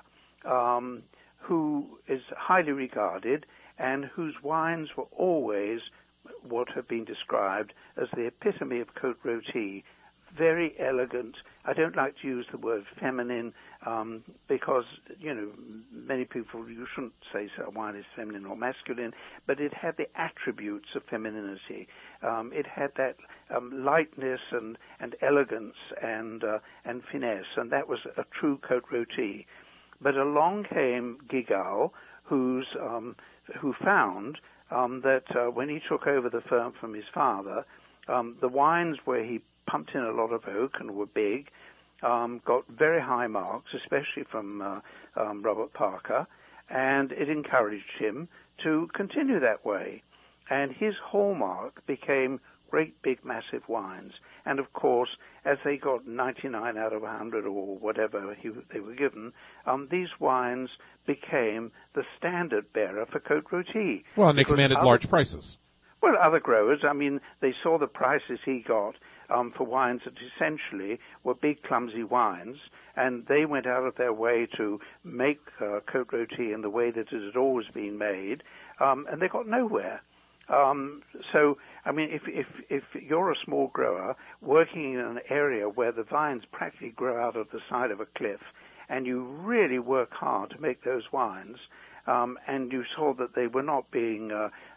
who is highly regarded and whose wines were always what have been described as the epitome of Côte Rôtie. Very elegant. I don't like to use the word feminine because, many people, you shouldn't say so, wine is feminine or masculine, but it had the attributes of femininity. It had that lightness and elegance and finesse, and that was a true Côte Rôtie. But along came Guigal, who found that when he took over the firm from his father, the wines where he pumped in a lot of oak and were big, got very high marks, especially from Robert Parker, and it encouraged him to continue that way. And his hallmark became great big massive wines. And of course, as they got 99 out of 100 or whatever they were given, these wines became the standard bearer for Côte Rôtie. Well, and they commanded large prices. Well, other growers, they saw the prices he got for wines that essentially were big, clumsy wines, and they went out of their way to make Côte Rôtie in the way that it had always been made, and they got nowhere. If you're a small grower working in an area where the vines practically grow out of the side of a cliff, and you really work hard to make those wines, and you saw that they were not being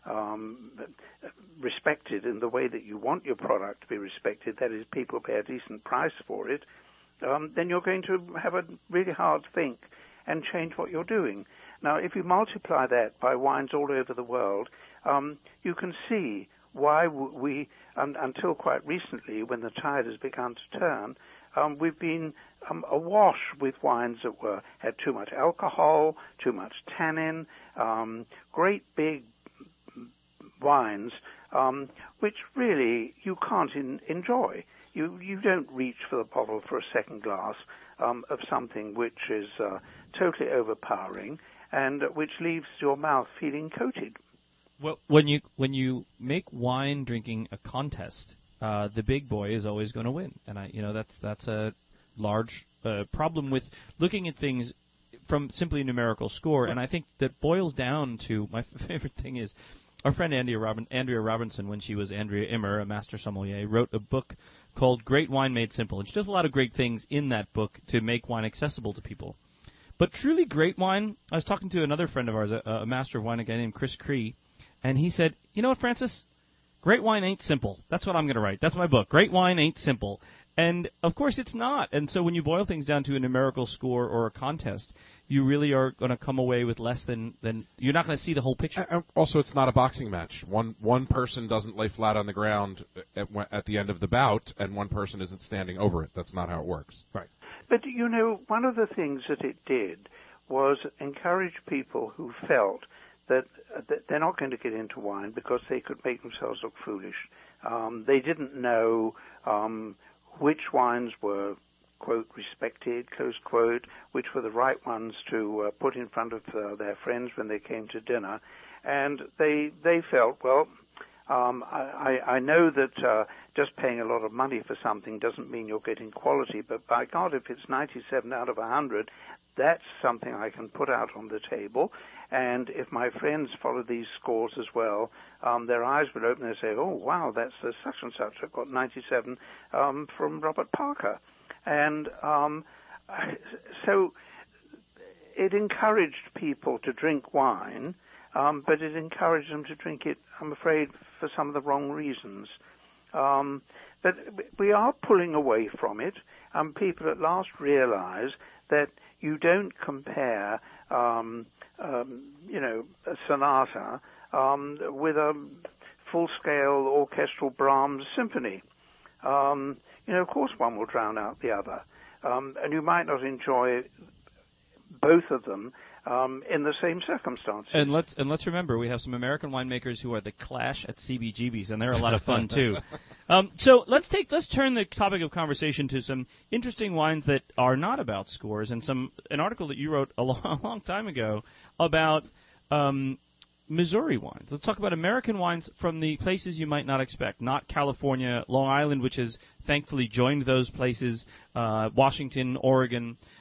respected in the way that you want your product to be respected, that is, people pay a decent price for it, then you're going to have a really hard think and change what you're doing. Now, if you multiply that by wines all over the world, you can see why we, until quite recently, when the tide has begun to turn, we've been awash with wines that had too much alcohol, too much tannin, great big wines, which really you can't enjoy. You don't reach for the bottle for a second glass of something which is totally overpowering and which leaves your mouth feeling coated. Well, when you make wine drinking a contest, the big boy is always going to win, and that's a large problem with looking at things from simply a numerical score. And I think that boils down to my favorite thing is our friend Andrea Robinson, when she was Andrea Immer, a master sommelier, wrote a book called Great Wine Made Simple, and she does a lot of great things in that book to make wine accessible to people. But truly great wine, I was talking to another friend of ours, a master of wine, a guy named Chris Cree, and he said, you know what, Francis? Great wine ain't simple. That's what I'm going to write. That's my book. Great wine ain't simple. And, of course, it's not. And so when you boil things down to a numerical score or a contest, you really are going to come away with less than you're not going to see the whole picture. Also, it's not a boxing match. One person doesn't lay flat on the ground at the end of the bout, and one person isn't standing over it. That's not how it works. Right. But, one of the things that it did was encourage people who felt that they're not going to get into wine because they could make themselves look foolish. They didn't know which wines were, quote, respected, close quote, which were the right ones to put in front of their friends when they came to dinner. And they felt, well, I know that just paying a lot of money for something doesn't mean you're getting quality, but by God, if it's 97 out of 100, that's something I can put out on the table. And if my friends follow these scores as well, their eyes will open and say, oh, wow, that's the such and such. I've got 97 from Robert Parker. And so it encouraged people to drink wine, but it encouraged them to drink it, I'm afraid, for some of the wrong reasons. But we are pulling away from it. People at last realize that you don't compare, a sonata with a full-scale orchestral Brahms symphony. Of course one will drown out the other. And you might not enjoy both of them in the same circumstances. And let's remember, we have some American winemakers who are the Clash at CBGB's, and they're a lot of fun too. So let's turn the topic of conversation to some interesting wines that are not about scores, and an article that you wrote a long time ago about Missouri wines. Let's talk about American wines from the places you might not expect, not California, Long Island, which has thankfully joined those places, Washington, Oregon,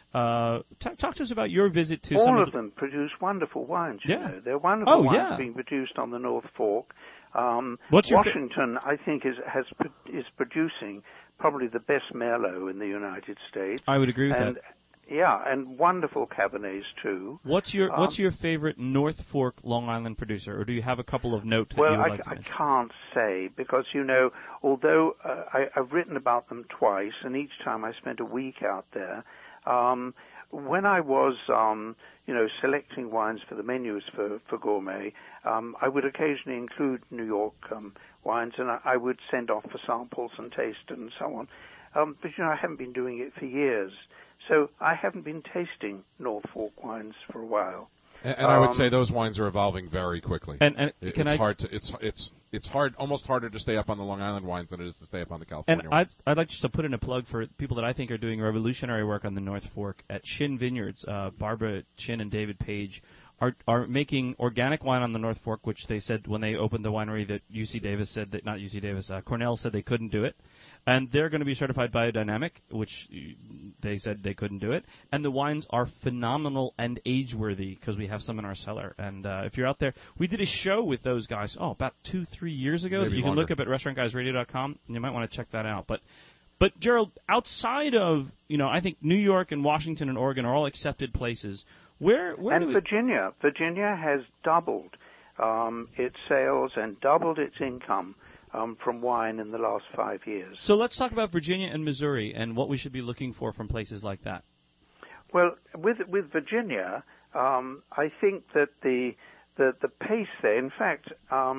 Talk to us about your visit to all of them produce wonderful wines. You know. They're wonderful wines being produced on the North Fork. Washington, I think, is producing probably the best Merlot in the United States. I would agree with that. Yeah, and wonderful Cabernets too. What's your favorite North Fork Long Island producer, or do you have a couple of notes that you would like to mention? I can't say because, you know, although I've written about them twice, and each time I spent a week out there. When I was, selecting wines for the menus for Gourmet, I would occasionally include New York wines, and I would send off for samples and taste and so on. But, I haven't been doing it for years. So I haven't been tasting North Fork wines for a while. And I would say those wines are evolving very quickly. And it's almost harder to stay up on the Long Island wines than it is to stay up on the California wines. I'd like just to put in a plug for people that I think are doing revolutionary work on the North Fork at Shin Vineyards. Barbara Shin and David Page are making organic wine on the North Fork, which they said when they opened the winery that Cornell said they couldn't do it. And they're going to be certified biodynamic, which they said they couldn't do it. And the wines are phenomenal and age-worthy because we have some in our cellar. And if you're out there, we did a show with those guys, about 2-3 years ago. Maybe you can look up at restaurantguysradio.com, and you might want to check that out. But Gerald, outside of, I think New York and Washington and Oregon are all accepted places. Virginia has doubled its sales and doubled its income from wine in the last 5 years. So let's talk about Virginia and Missouri and what we should be looking for from places like that. Well, with Virginia, I think that the pace there. In fact,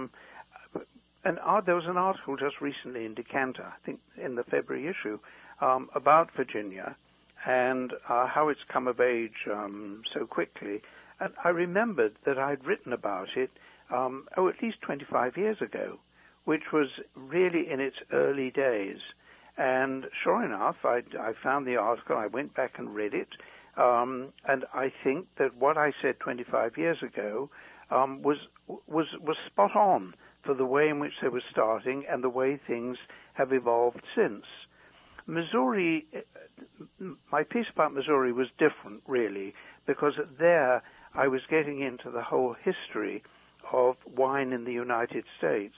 there was an article just recently in Decanter, I think in the February issue, about Virginia and how it's come of age so quickly. And I remembered that I'd written about it at least 25 years ago, which was really in its early days. And sure enough, I found the article, I went back and read it, and I think that what I said 25 years ago was spot on for the way in which they were starting and the way things have evolved since. Missouri, my piece about Missouri was different, really, because there I was getting into the whole history of wine in the United States.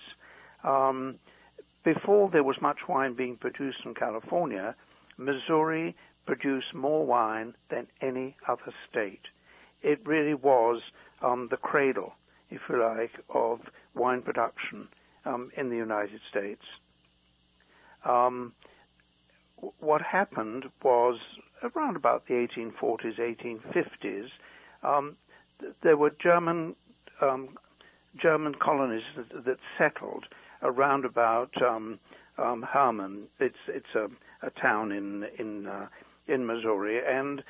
Before there was much wine being produced in California, Missouri produced more wine than any other state. It really was the cradle, if you like, of wine production in the United States. What happened was around about the 1840s, 1850s, there were German colonies that settled around about Hermann. It's a town in Missouri, and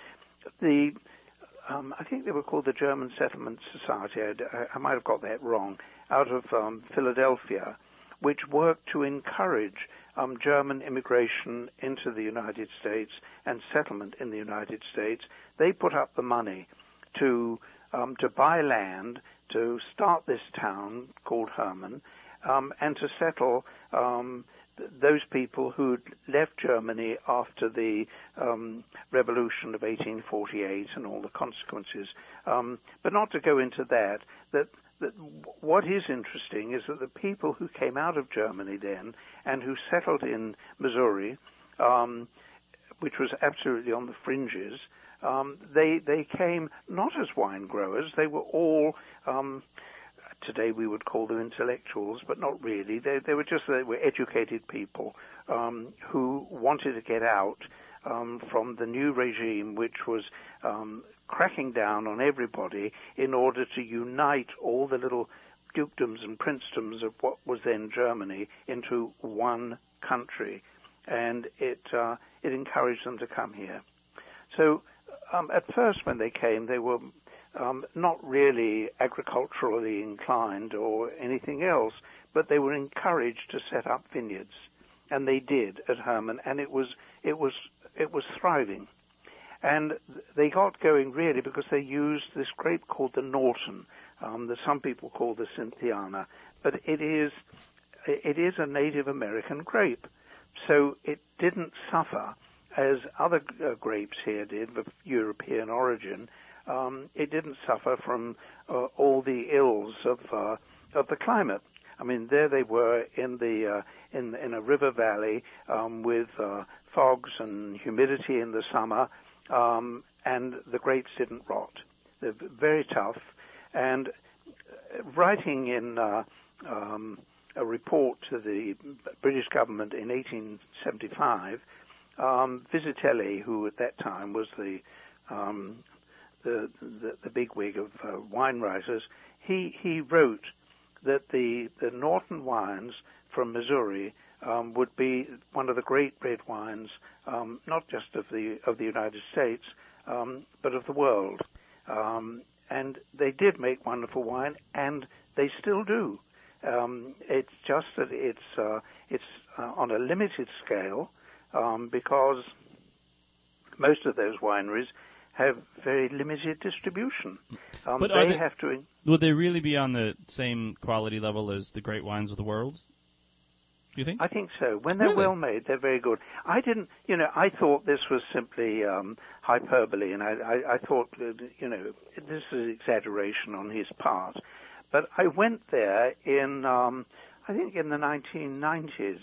I think they were called the German Settlement Society. I might have got that wrong. Out of Philadelphia, which worked to encourage German immigration into the United States and settlement in the United States. They put up the money to buy land to start this town called Hermann, and to settle those people who'd left Germany after the revolution of 1848 and all the consequences. But not to go into that what is interesting is that the people who came out of Germany then and who settled in Missouri, which was absolutely on the fringes, they came not as wine growers. They were all, today we would call them intellectuals, but not really. They were educated people who wanted to get out from the new regime, which was cracking down on everybody in order to unite all the little dukedoms and princedoms of what was then Germany into one country, and it encouraged them to come here. So at first when they came, they were not really agriculturally inclined or anything else, but they were encouraged to set up vineyards, and they did at Hermann, and it was thriving. And they got going really because they used this grape called the Norton, that some people call the Cynthiana, but it is a Native American grape. So it didn't suffer as other grapes here did, of European origin, it didn't suffer from all the ills of the climate. I mean, there they were in a river valley with fogs and humidity in the summer, and the grapes didn't rot. They're very tough. And writing in a report to the British government in 1875, Visitelli, who at that time was the bigwig of wine writers, he wrote that the Norton wines from Missouri would be one of the great red wines, not just of the United States, but of the world. And they did make wonderful wine, and they still do. It's just that it's on a limited scale, because most of those wineries have very limited distribution. But will they really be on the same quality level as the great wines of the world? Do you think? I think so. When they're well made, they're very good. I thought this was simply hyperbole, and I thought, this is exaggeration on his part. But I went there in, I think in the 1990s.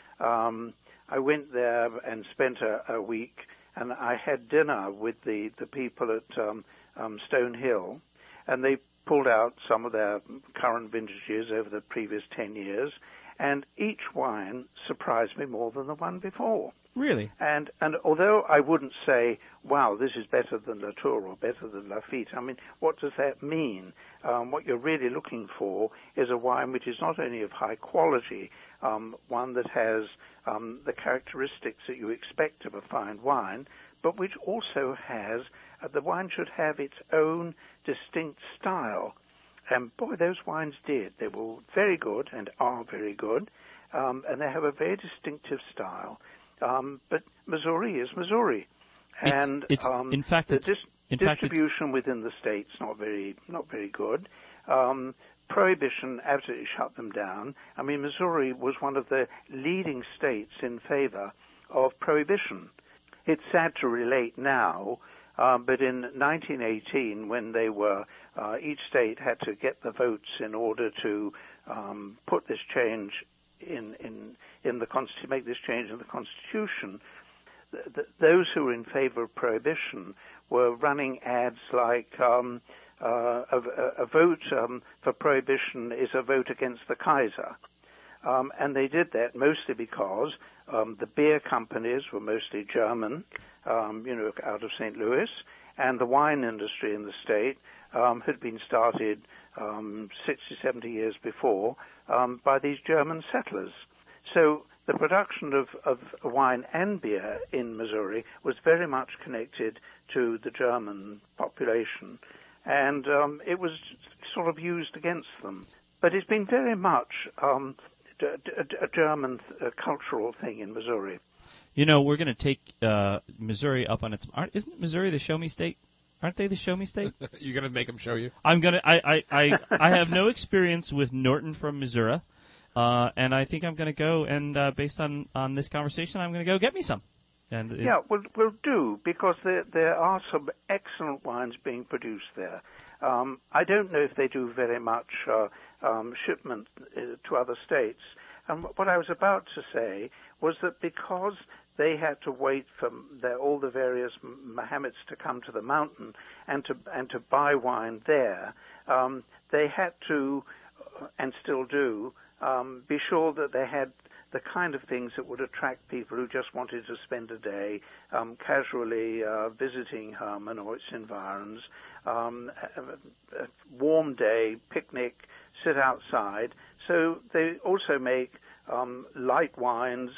I went there and spent a week, and I had dinner with the people at Stone Hill, and they pulled out some of their current vintages over the previous 10 years, and each wine surprised me more than the one before. Really? And although I wouldn't say, wow, this is better than Latour or better than Lafite, I mean, what does that mean? What you're really looking for is a wine which is not only of high quality, one that has the characteristics that you expect of a fine wine, but which also has, the wine should have its own distinct style. And boy, those wines did. They were very good and are very good, and they have a very distinctive style. But Missouri is Missouri, and in fact, the distribution within the states not very good. Prohibition absolutely shut them down. I mean, Missouri was one of the leading states in favor of prohibition. It's sad to relate now, but in 1918, when they were each state had to get the votes in order to put this change make this change in the Constitution, those who were in favor of prohibition were running ads like a vote for prohibition is a vote against the Kaiser. And they did that mostly because the beer companies were mostly German, out of St. Louis, and the wine industry in the state had been started 60, 70 years before by these German settlers. So the production of wine and beer in Missouri was very much connected to the German population, and it was sort of used against them. But it's been very much a German cultural thing in Missouri. We're going to take Missouri up on its... Isn't Missouri the show me state? Aren't they the show me state? You're going to make them show you? I have no experience with Norton from Missouri. And I think I'm going to go and, based on this conversation, I'm going to go get me some. And we'll do, because there are some excellent wines being produced there. I don't know if they do very much shipment to other states. And what I was about to say was that because they had to wait for all the various Mohammeds to come to the mountain and to buy wine there, they had to, and still do, be sure that they had the kind of things that would attract people who just wanted to spend a day casually visiting Hermann or its environs, a warm day, picnic, sit outside. So they also make light wines,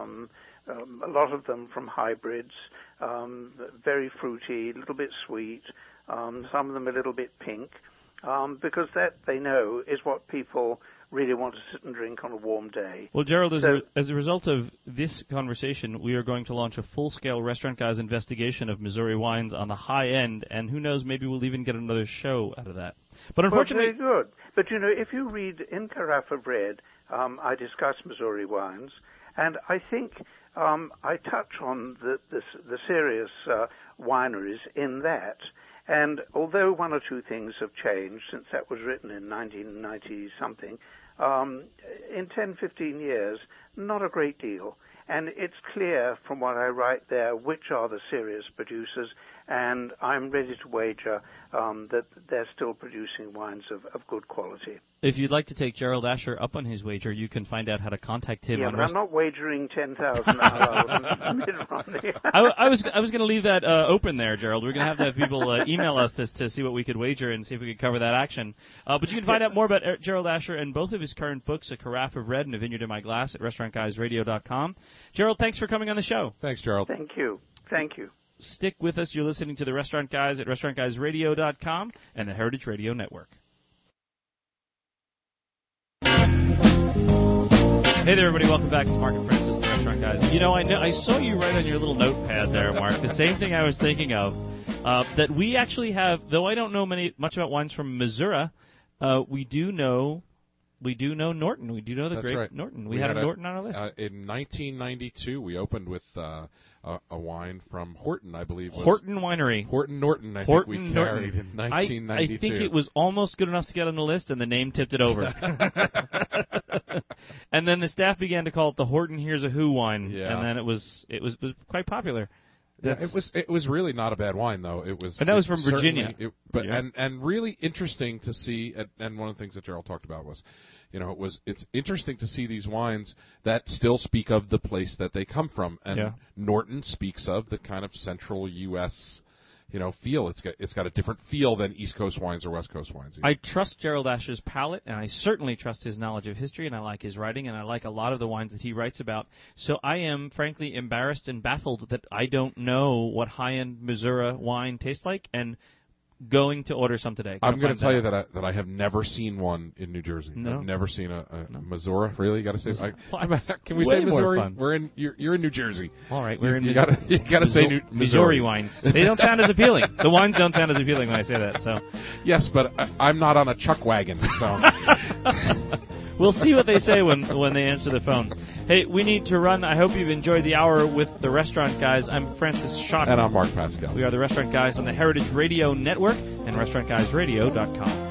a lot of them from hybrids, very fruity, a little bit sweet, some of them a little bit pink, because that, they know, is what people really want to sit and drink on a warm day. Well, Gerald, as a result of this conversation, we are going to launch a full-scale Restaurant Guys investigation of Missouri wines on the high end, and who knows, maybe we'll even get another show out of that. But unfortunately... Well, very good. But, if you read in Carafe of Red, I discuss Missouri wines, And I think I touch on the serious wineries in that. And although one or two things have changed since that was written in 1990-something, in 10, 15 years, not a great deal. And it's clear from what I write there which are the serious producers, and I'm ready to wager that they're still producing wines of good quality. If you'd like to take Gerald Asher up on his wager, you can find out how to contact him. Yeah, on but I'm not wagering 10,000 mid-run. I was going to leave that open there, Gerald. We're going to have people email us to see what we could wager and see if we could cover that action. But you can find out more about Gerald Asher and both of his current books, A Carafe of Red and A Vineyard in My Glass, at restaurantguysradio.com. Gerald, thanks for coming on the show. Thanks, Gerald. Thank you. Thank you. Stick with us. You're listening to The Restaurant Guys at restaurantguysradio.com and the Heritage Radio Network. Hey there, everybody. Welcome back to Mark and Francis, The Restaurant Guys. You know, I saw you write on your little notepad there, Mark, the same thing I was thinking of, that we actually have, though I don't know much about wines from Missouri, we do know Norton. We do know the That's great right. Norton. We had a Norton on our list. In 1992, we opened with a wine from Horton, I believe. Horton Winery. Horton Norton, I Horton think we Norton. carried in 1992. I think it was almost good enough to get on the list, and the name tipped it over. And then the staff began to call it the Horton Here's a Who wine, and then it was quite popular. Yeah, it was really not a bad wine, though. It was, and that was from Virginia. And really interesting to see. And one of the things that Gerald talked about was, it's interesting to see these wines that still speak of the place that they come from. And Norton speaks of the kind of central U.S. feel. It's got a different feel than East Coast wines or West Coast wines. I trust Gerald Asher's palate, and I certainly trust his knowledge of history, and I like his writing, and I like a lot of the wines that he writes about. So I am, frankly, embarrassed and baffled that I don't know what high-end Missouri wine tastes like, and going to order some today. I'm going to tell you that I have never seen one in New Jersey. No. I've never seen a Missouri. Really, you got to say. Can we way say more Missouri? fun. You're in New Jersey. All right, we're in. You got to say Missouri wines. They don't sound as appealing. The wines don't sound as appealing when I say that. So yes, but I'm not on a chuck wagon, so. We'll see what they say when they answer the phone. Hey, we need to run. I hope you've enjoyed the hour with the Restaurant Guys. I'm Francis Schott. And I'm Mark Pascal. We are the Restaurant Guys on the Heritage Radio Network and restaurantguysradio.com.